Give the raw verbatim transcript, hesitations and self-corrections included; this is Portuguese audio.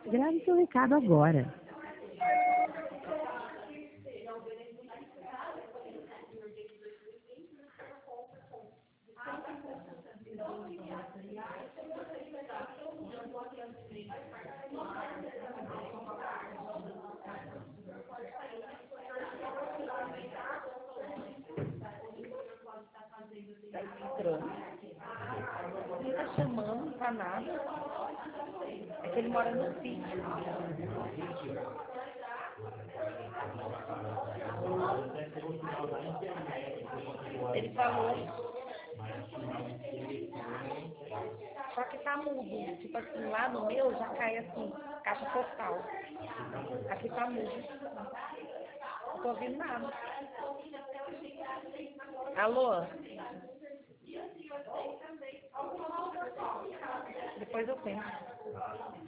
Grave seu recado agora. Tá estranho. Ele tá chamando, não tá nada. É que ele mora no sítio. Ele falou. Só que tá mudo. Tipo assim, lá no meu já cai assim, caixa postal. Aqui tá mudo. Não tô ouvindo nada. Alô? Depois eu penso.